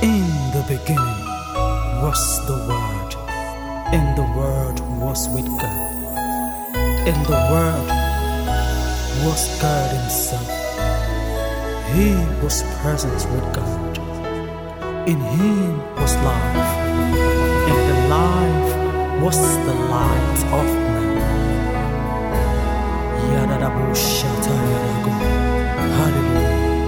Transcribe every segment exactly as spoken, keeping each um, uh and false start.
In the beginning was the Word, and the Word was with God, and the Word was God Himself. He was present with God. In Him was life, and the life was the light of men. Yadadabushatayago. Hallelujah.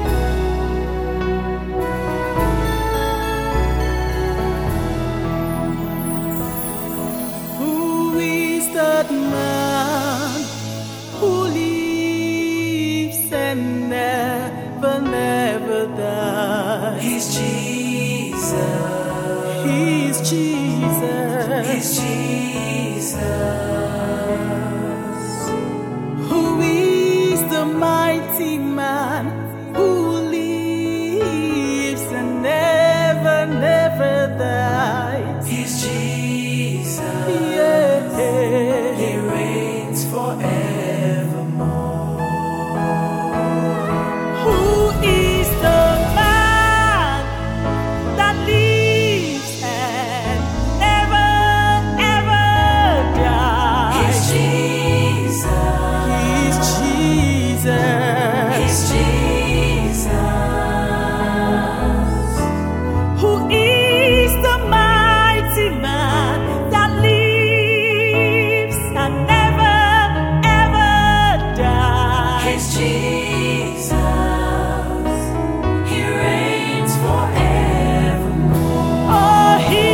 That man who lives and never, never dies. He's Jesus. He's Jesus. He's Jesus. Who is the mighty man who lives and never, never dies. He's Jesus. Yeah. He reigns forevermore. Who is the man that lives and never, ever dies? He's Jesus. He's Jesus. He's Jesus. Who is the mighty man that lives and never, ever dies? He's Jesus. He reigns forevermore. Oh, He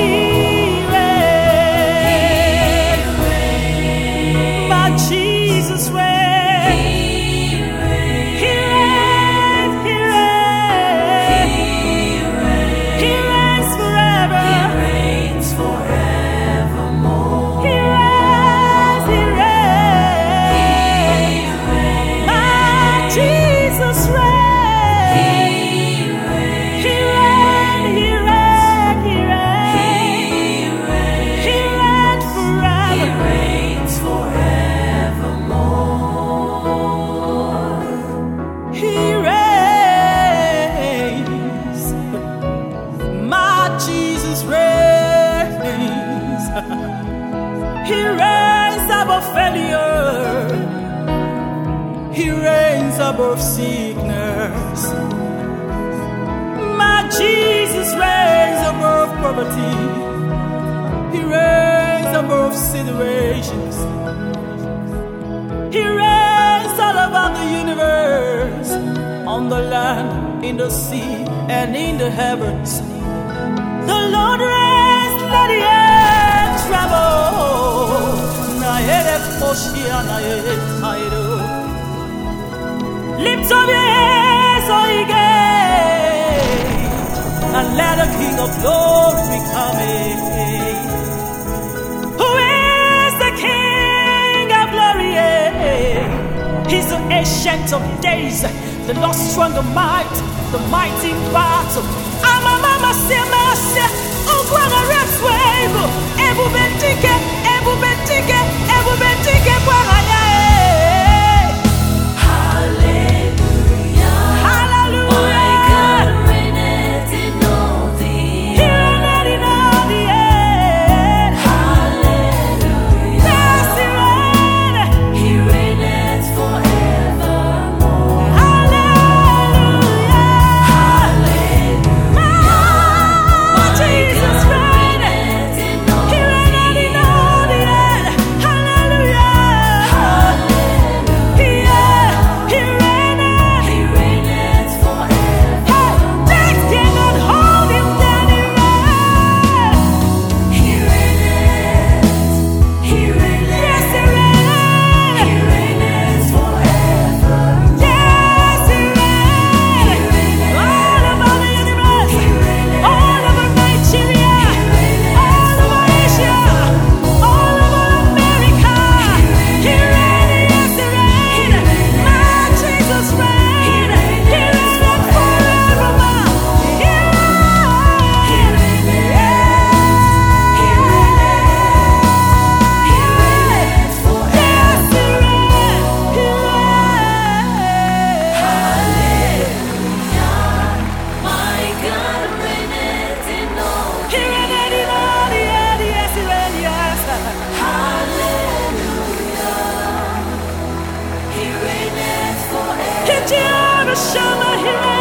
reigns. He reigns. My Jesus reigns. He reigns. He reigns. He reigns. He He reigns forever. He reigns forevermore. He reigns. He reigns. He reigns. My Jesus reigns. He He reigns. reigns. He reigns. He reigns. He He reigns. reigns forever. He reigns forevermore. He reigns. My Jesus reigns. He reigns above failure. He reigns above sickness. My Jesus reigns above poverty. He reigns above situations. He reigns all over the universe, on the land, in the sea, and in the heavens. The Lord reigns, let the earth tremble. Naere koshia naere tairo. Lift up your heads, O ye gates, and let the King of glory be coming. Who is the King of glory? He's the ancient of days, the Lord strong and might, the mighty in battle. I'm a mama, say, Master, oh, what a rest wave. Ebu bentike, ebu bentike, ebu bentike, Bwana. Hallelujah. Hallelujah. My God reigneth in all the He earth. reigneth in all the earth. Hallelujah. Yes, He reigneth. He reigneth forevermore. Hallelujah. Hallelujah. My My Jesus God reigneth. reigneth in all He reigneth in the all the earth. earth. Hallelujah. Shama Hira.